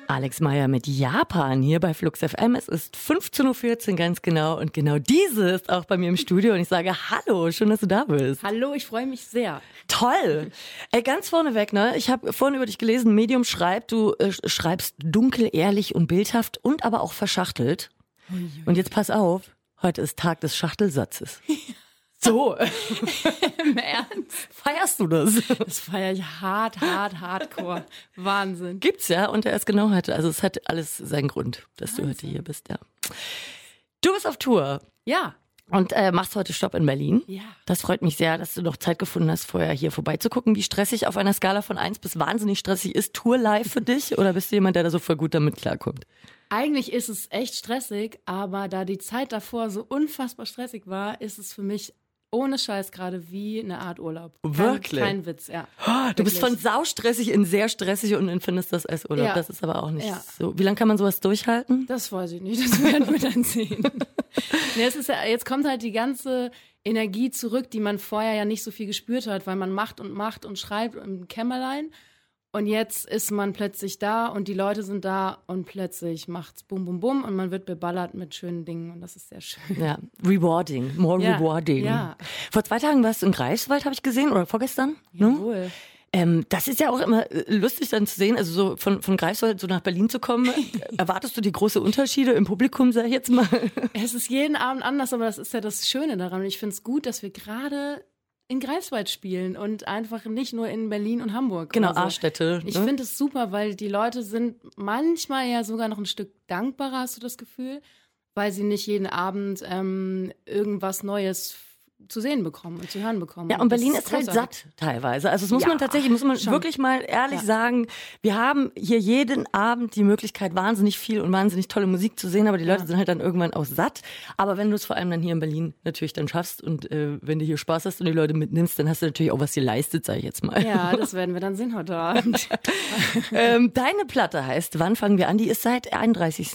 Alex Meyer mit Japan hier bei Flux FM. Es ist 15.14 Uhr ganz genau und genau diese ist auch bei mir im Studio und ich sage hallo, schön, dass du da bist. Hallo, ich freue mich sehr. Toll. Ey, ganz vorneweg, ne? Ich habe vorhin über dich gelesen, Medium schreibt, du schreibst dunkel, ehrlich und bildhaft und aber auch verschachtelt. Und jetzt pass auf, heute ist Tag des Schachtelsatzes. So. Im Ernst? Feierst du das? Das feiere ich hardcore. Wahnsinn. Gibt's ja und er ist genau heute. Also es hat alles seinen Grund, dass du heute hier bist, ja. Du bist auf Tour. Ja. Und machst heute Stopp in Berlin. Ja. Das freut mich sehr, dass du noch Zeit gefunden hast, vorher hier vorbeizugucken. Wie stressig auf einer Skala von 1 bis wahnsinnig stressig ist Tour live für dich? Oder bist du jemand, der da so voll gut damit klarkommt? Eigentlich ist es echt stressig, aber da die Zeit davor so unfassbar stressig war, ist es für mich ohne Scheiß gerade wie eine Art Urlaub. Wirklich? Kein Witz, ja. Du bist von saustressig in sehr stressig und empfindest das als Urlaub. Ja. Das ist aber auch nicht so. Wie lange kann man sowas durchhalten? Das weiß ich nicht, das werden wir dann sehen. Jetzt kommt halt die ganze Energie zurück, die man vorher ja nicht so viel gespürt hat, weil man macht und schreibt im Kämmerlein. Und jetzt ist man plötzlich da und die Leute sind da und plötzlich macht's bum, bum, bum und man wird beballert mit schönen Dingen und das ist sehr schön. Ja, rewarding, more rewarding. Ja. Vor 2 Tagen warst du in Greifswald, habe ich gesehen, oder vorgestern? Jawohl. Das ist ja auch immer lustig dann zu sehen, also so von Greifswald so nach Berlin zu kommen. Erwartest du die großen Unterschiede im Publikum, sag ich jetzt mal? Es ist jeden Abend anders, aber das ist ja das Schöne daran. Und ich finde es gut, dass wir gerade in Greifswald spielen und einfach nicht nur in Berlin und Hamburg. Genau, also, A-Städte. Ich finde es super, weil die Leute sind manchmal ja sogar noch ein Stück dankbarer, hast du das Gefühl, weil sie nicht jeden Abend irgendwas Neues zu sehen bekommen und zu hören bekommen. Ja, und Berlin ist halt satt teilweise. Also das muss man schon wirklich mal ehrlich sagen. Wir haben hier jeden Abend die Möglichkeit, wahnsinnig viel und wahnsinnig tolle Musik zu sehen, aber die Leute sind halt dann irgendwann auch satt. Aber wenn du es vor allem dann hier in Berlin natürlich dann schaffst und wenn du hier Spaß hast und die Leute mitnimmst, dann hast du natürlich auch was geleistet, sag ich jetzt mal. Ja, das werden wir dann sehen heute Abend. Deine Platte heißt Wann fangen wir an? Die ist seit 31.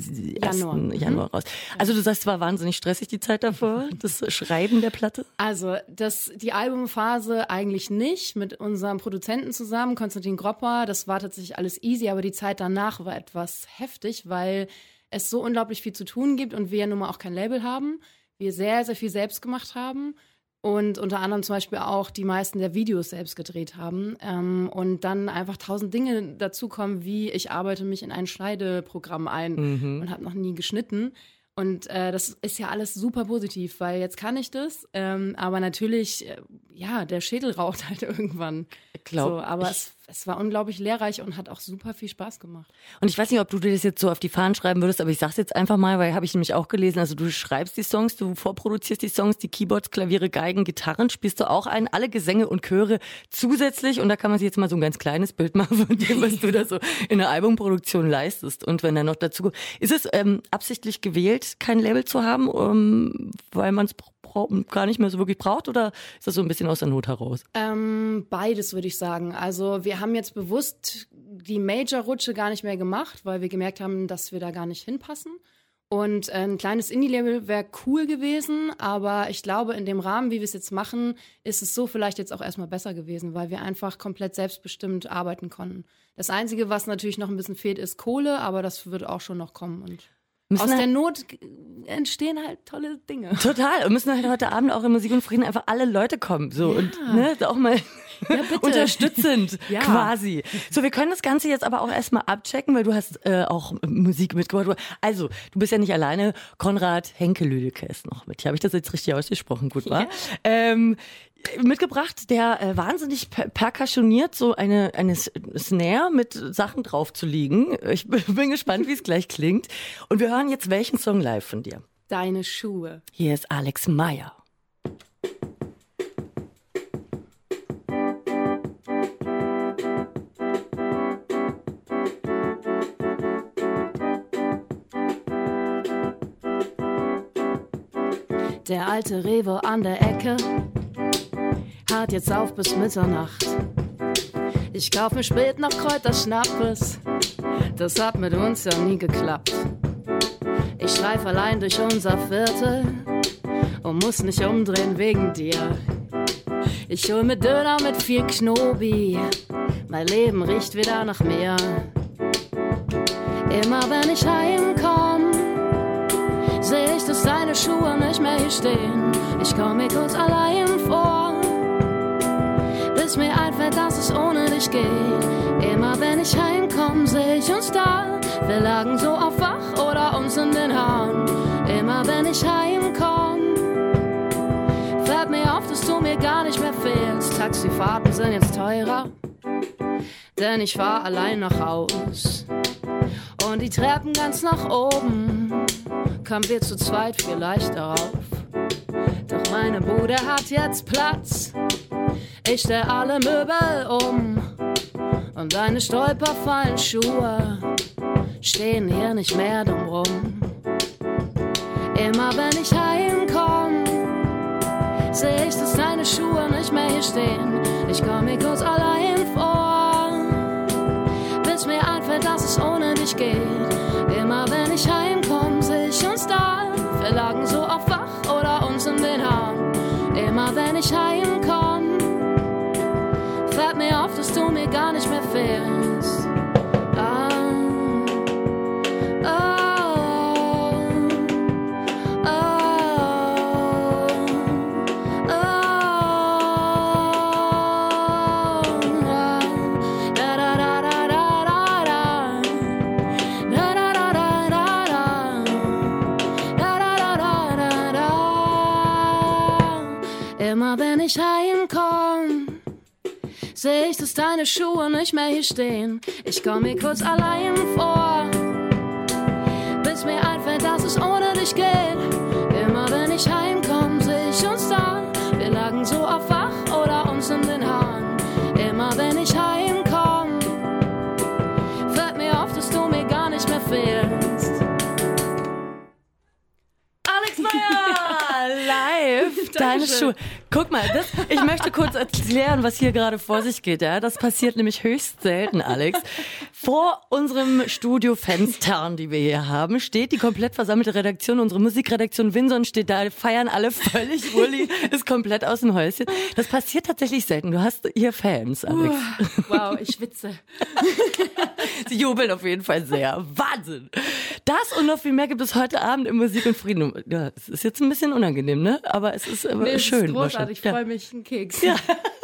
Januar raus. Also du sagst, es war wahnsinnig stressig die Zeit davor, das Schreiben der Platte? Also die Albumphase eigentlich nicht, mit unserem Produzenten zusammen, Konstantin Gropper, das war tatsächlich alles easy, aber die Zeit danach war etwas heftig, weil es so unglaublich viel zu tun gibt und wir ja nun mal auch kein Label haben, wir sehr, sehr viel selbst gemacht haben und unter anderem zum Beispiel auch die meisten der Videos selbst gedreht haben und dann einfach 1000 Dinge dazukommen, wie ich arbeite mich in ein Schneideprogramm ein und habe noch nie geschnitten. Und das ist ja alles super positiv, weil jetzt kann ich das, aber natürlich, der Schädel raucht halt irgendwann. Aber es war unglaublich lehrreich und hat auch super viel Spaß gemacht. Und ich weiß nicht, ob du dir das jetzt so auf die Fahnen schreiben würdest, aber ich sag's jetzt einfach mal, weil habe ich nämlich auch gelesen, also du schreibst die Songs, du vorproduzierst die Songs, die Keyboards, Klaviere, Geigen, Gitarren spielst du auch ein, alle Gesänge und Chöre zusätzlich und da kann man sich jetzt mal so ein ganz kleines Bild machen von dem, was du da so in der Albumproduktion leistest. Und wenn dann noch dazu kommt, ist es absichtlich gewählt, kein Label zu haben, weil man es gar nicht mehr so wirklich braucht oder ist das so ein bisschen aus der Not heraus? Beides würde ich sagen. Also wir haben jetzt bewusst die Major-Rutsche gar nicht mehr gemacht, weil wir gemerkt haben, dass wir da gar nicht hinpassen. Und ein kleines Indie-Label wäre cool gewesen, aber ich glaube, in dem Rahmen, wie wir es jetzt machen, ist es so vielleicht jetzt auch erstmal besser gewesen, weil wir einfach komplett selbstbestimmt arbeiten konnten. Das Einzige, was natürlich noch ein bisschen fehlt, ist Kohle, aber das wird auch schon noch kommen und aus der Not entstehen halt tolle Dinge. Total. Und müssen halt heute Abend auch in Musik und Frieden einfach alle Leute kommen. So und auch mal unterstützend quasi. So, wir können das Ganze jetzt aber auch erstmal abchecken, weil du hast auch Musik mitgebracht. Also, du bist ja nicht alleine. Konrad Henke-Lüdecke ist noch mit. Habe ich das jetzt richtig ausgesprochen? Gut, war? Mitgebracht, der wahnsinnig perkussioniert, so eine Snare mit Sachen drauf zu liegen. Ich bin gespannt, wie es gleich klingt. Und wir hören jetzt welchen Song live von dir? Deine Schuhe. Hier ist Alex Meyer. Der alte Rewe an der Ecke hat jetzt auf bis Mitternacht. Ich kauf mir spät noch Kräuterschnappes, das hat mit uns ja nie geklappt. Ich streif allein durch unser Viertel und muss nicht umdrehen wegen dir. Ich hol mir Döner mit viel Knobi, mein Leben riecht wieder nach mir. Immer wenn ich heimkomm, seh ich, dass deine Schuhe nicht mehr hier stehen. Ich komm mir kurz allein vor, bis mir einfällt, dass es ohne dich geht. Immer wenn ich heimkomm, seh ich uns da. Wir lagen so auf wach oder uns in den Haaren. Immer wenn ich heimkomm, fällt mir auf, dass du mir gar nicht mehr fehlst. Taxifahrten sind jetzt teurer, denn ich fahr allein nach Haus. Und die Treppen ganz nach oben kamen wir zu zweit vielleicht darauf. Doch meine Bude hat jetzt Platz, ich stell alle Möbel um. Und deine stolperfallen Schuhe stehen hier nicht mehr dumm rum. Immer wenn ich heimkomm, seh ich, dass deine Schuhe nicht mehr hier stehen. Ich komm mir kurz allein vor, bis mir einfällt, dass es ohne dich geht. Immer wenn ich heimkomm, seh ich uns da. Wir lagen so auf wach oder uns in den Haaren. Immer wenn ich heimkomm, fällt mir auf, dass du mir gar nicht mehr fehlst. Immer wenn ich heimkomm, seh ich, dass deine Schuhe nicht mehr hier stehen. Ich komm mir kurz allein vor, bis mir einfällt, dass es ohne dich geht. Immer wenn ich heimkomm, seh ich uns da. Wir lagen so auf wach oder uns in den Haaren. Immer wenn ich heimkomm, fällt mir auf, dass du mir gar nicht mehr fehlst. Alex Meyer, live, deine Schuhe. Guck mal, ich möchte kurz erklären, was hier gerade vor sich geht. Ja? Das passiert nämlich höchst selten, Alex. Vor unserem Studiofenster, die wir hier haben, steht die komplett versammelte Redaktion. Unsere Musikredaktion Winson steht da, feiern alle völlig. Uli ist komplett aus dem Häuschen. Das passiert tatsächlich selten. Du hast hier Fans, Alex. Wow, ich schwitze. Sie jubeln auf jeden Fall sehr. Wahnsinn. Das und noch viel mehr gibt es heute Abend im Musik und Frieden. Ja, es ist jetzt ein bisschen unangenehm, ne? Aber es ist schön. Ist großartig. Ich freue mich, einen Keks. Ja.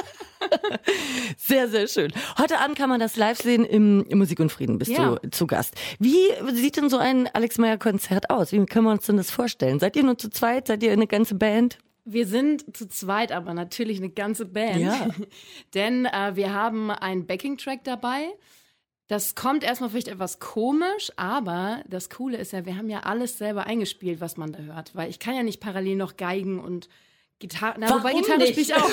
Sehr, sehr schön. Heute Abend kann man das live sehen im Musik und Frieden. Bist du zu Gast. Wie sieht denn so ein Alex Meyer Konzert aus? Wie können wir uns denn das vorstellen? Seid ihr nur zu zweit? Seid ihr eine ganze Band? Wir sind zu zweit, aber natürlich eine ganze Band. Ja. Denn wir haben einen Backing-Track dabei. Das kommt erstmal vielleicht etwas komisch, aber das Coole ist ja, wir haben ja alles selber eingespielt, was man da hört. Weil ich kann ja nicht parallel noch Geigen und Gitarre, wobei Gitarre spiele ich auch.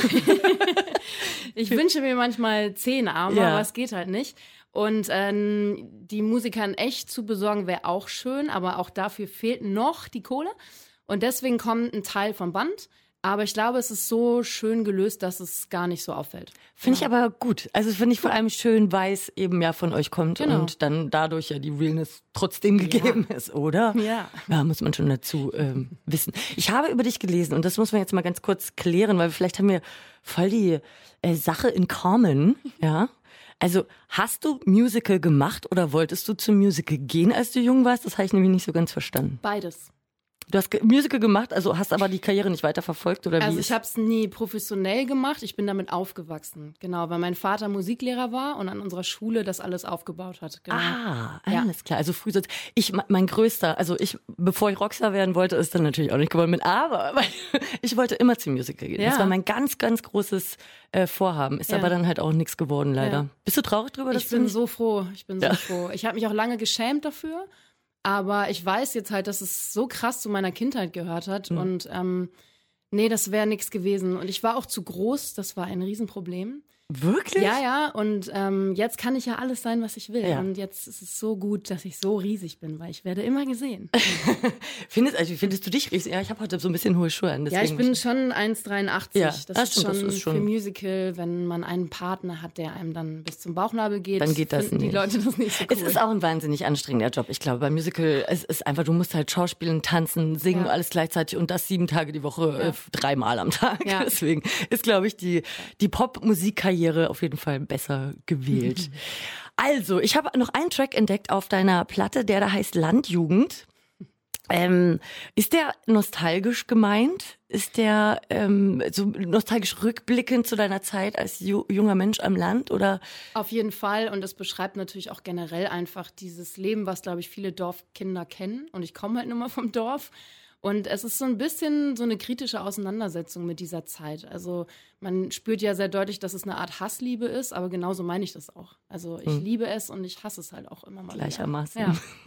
Ich wünsche mir manchmal 10 Arme, aber es geht halt nicht. Und die Musiker in echt zu besorgen wäre auch schön, aber auch dafür fehlt noch die Kohle. Und deswegen kommt ein Teil vom Band. Aber ich glaube, es ist so schön gelöst, dass es gar nicht so auffällt. Finde ich aber gut. Also finde ich vor allem schön, weil es eben ja von euch kommt und dann dadurch ja die Realness trotzdem gegeben ist, oder? Ja, muss man schon dazu wissen. Ich habe über dich gelesen und das muss man jetzt mal ganz kurz klären, weil vielleicht haben wir voll die Sache in common, ja? Also hast du Musical gemacht oder wolltest du zum Musical gehen, als du jung warst? Das habe ich nämlich nicht so ganz verstanden. Beides. Du hast Musical gemacht, also hast aber die Karriere nicht weiterverfolgt, oder wie? Also ich habe es nie professionell gemacht, ich bin damit aufgewachsen. Genau, weil mein Vater Musiklehrer war und an unserer Schule das alles aufgebaut hat. Genau. Alles klar. Also früh, mein größter, bevor ich Rockstar werden wollte, ist dann natürlich auch nicht geworden bin, aber ich wollte immer zum Musical gehen. Ja. Das war mein ganz, ganz großes Vorhaben. Ist aber dann halt auch nichts geworden, leider. Ja. Bist du traurig drüber? Ich bin so froh. Ich habe mich auch lange geschämt dafür. Aber ich weiß jetzt halt, dass es so krass zu meiner Kindheit gehört hat. Und nee, das wäre nichts gewesen. Und ich war auch zu groß, das war ein Riesenproblem. Wirklich? Ja. Und jetzt kann ich ja alles sein, was ich will. Ja. Und jetzt ist es so gut, dass ich so riesig bin, weil ich werde immer gesehen. Findest du dich riesig? Ja, ich habe heute so ein bisschen hohe Schuhe an. Ja, ich bin schon 1,83. Ja, das ist schon für Musical, wenn man einen Partner hat, der einem dann bis zum Bauchnabel geht. Dann geht das finden nicht. Die Leute das nicht so cool. Es ist auch ein wahnsinnig anstrengender Job. Ich glaube, beim Musical, es ist einfach, du musst halt schauspielen, tanzen, singen, alles gleichzeitig und das 7 Tage die Woche, 3 Mal am Tag. Ja. Deswegen ist, glaube ich, die Popmusikkarriere Karriere auf jeden Fall besser gewählt. Also, ich habe noch einen Track entdeckt auf deiner Platte, der da heißt Landjugend. Ist der nostalgisch gemeint? Ist der so nostalgisch rückblickend zu deiner Zeit als junger Mensch am Land? Oder? Auf jeden Fall. Und es beschreibt natürlich auch generell einfach dieses Leben, was, glaube ich, viele Dorfkinder kennen. Und ich komme halt nun mal vom Dorf. Und es ist so ein bisschen so eine kritische Auseinandersetzung mit dieser Zeit. Also man spürt ja sehr deutlich, dass es eine Art Hassliebe ist, aber genauso meine ich das auch. Also ich liebe es und ich hasse es halt auch immer mal. Gleichermaßen.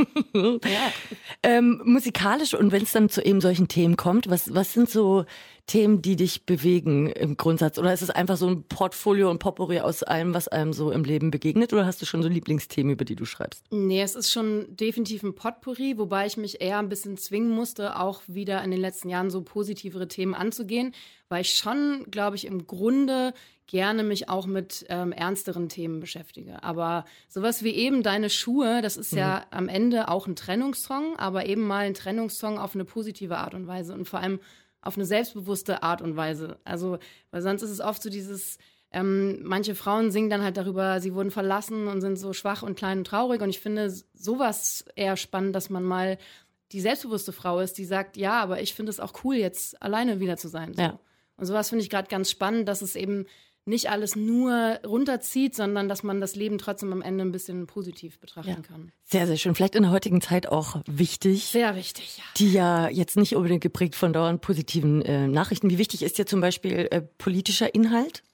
Ja. Musikalisch und wenn es dann zu eben solchen Themen kommt, was sind so Themen, die dich bewegen im Grundsatz? Oder ist es einfach so ein Portfolio und Potpourri aus allem, was einem so im Leben begegnet? Oder hast du schon so Lieblingsthemen, über die du schreibst? Nee, es ist schon definitiv ein Potpourri, wobei ich mich eher ein bisschen zwingen musste, auch wieder in den letzten Jahren so positivere Themen anzugehen, weil ich schon, glaube ich, im Grunde gerne mich auch mit ernsteren Themen beschäftige. Aber sowas wie eben Deine Schuhe, das ist ja am Ende auch ein Trennungssong, aber eben mal ein Trennungssong auf eine positive Art und Weise und vor allem auf eine selbstbewusste Art und Weise. Also, weil sonst ist es oft so dieses, manche Frauen singen dann halt darüber, sie wurden verlassen und sind so schwach und klein und traurig. Und ich finde sowas eher spannend, dass man mal die selbstbewusste Frau ist, die sagt, ja, aber ich finde es auch cool, jetzt alleine wieder zu sein. So. Ja. Und sowas finde ich gerade ganz spannend, dass es eben nicht alles nur runterzieht, sondern dass man das Leben trotzdem am Ende ein bisschen positiv betrachten kann. Sehr, sehr schön. Vielleicht in der heutigen Zeit auch wichtig. Sehr wichtig, ja. Die ja jetzt nicht unbedingt geprägt von dauernd positiven Nachrichten. Wie wichtig ist dir zum Beispiel politischer Inhalt?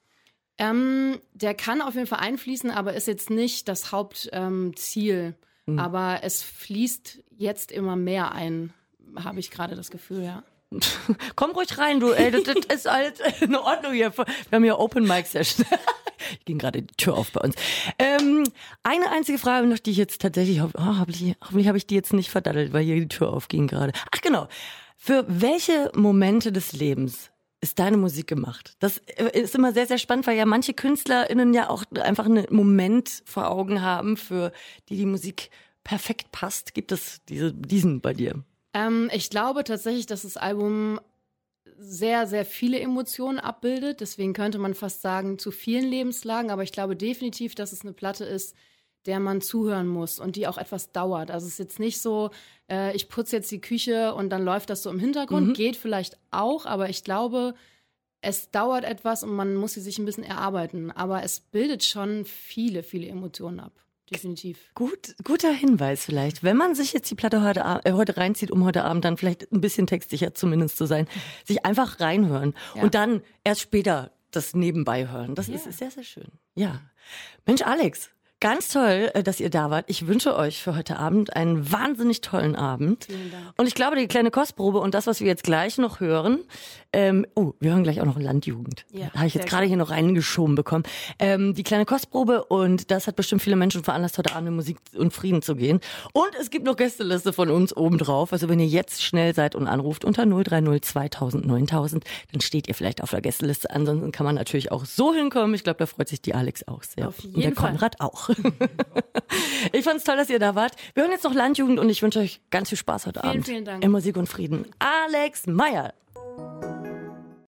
Der kann auf jeden Fall einfließen, aber ist jetzt nicht das Hauptziel. Aber es fließt jetzt immer mehr ein, habe ich gerade das Gefühl, ja. Komm ruhig rein, du. Ey, das ist alles in Ordnung hier. Wir haben hier Open Mic Session. Ich ging gerade die Tür auf bei uns. Eine einzige Frage noch, die ich jetzt tatsächlich hoffentlich habe ich die jetzt nicht verdattelt, weil hier die Tür aufging gerade. Ach genau. Für welche Momente des Lebens ist deine Musik gemacht? Das ist immer sehr, sehr spannend, weil ja manche KünstlerInnen ja auch einfach einen Moment vor Augen haben, für die Musik perfekt passt. Gibt es diesen bei dir? Ich glaube tatsächlich, dass das Album sehr, sehr viele Emotionen abbildet. Deswegen könnte man fast sagen, zu vielen Lebenslagen. Aber ich glaube definitiv, dass es eine Platte ist, der man zuhören muss und die auch etwas dauert. Also es ist jetzt nicht so, ich putze jetzt die Küche und dann läuft das so im Hintergrund. Geht vielleicht auch, aber ich glaube, es dauert etwas und man muss sie sich ein bisschen erarbeiten. Aber es bildet schon viele, viele Emotionen ab. Definitiv. Guter Hinweis vielleicht. Wenn man sich jetzt die Platte heute reinzieht, um heute Abend dann vielleicht ein bisschen textsicher zumindest zu sein, sich einfach reinhören und dann erst später das nebenbei hören. Das ist sehr, sehr schön. Ja. Mensch, Alex, ganz toll, dass ihr da wart. Ich wünsche euch für heute Abend einen wahnsinnig tollen Abend. Vielen Dank. Und ich glaube, die kleine Kostprobe und das, was wir jetzt gleich noch hören, wir hören gleich auch noch Landjugend. Ja, habe ich jetzt gerade hier noch reingeschoben bekommen. Die kleine Kostprobe und das hat bestimmt viele Menschen veranlasst, heute Abend in Musik und Frieden zu gehen. Und es gibt noch Gästeliste von uns obendrauf. Also wenn ihr jetzt schnell seid und anruft unter 030 2000 9000, dann steht ihr vielleicht auf der Gästeliste. Ansonsten kann man natürlich auch so hinkommen. Ich glaube, da freut sich die Alex auch sehr. Auf jeden und der Fall. Konrad auch. Ich fand's toll, dass ihr da wart. Wir hören jetzt noch Landjugend und ich wünsche euch ganz viel Spaß heute Abend. Vielen Dank. In Musik und Frieden. Alex Meyer.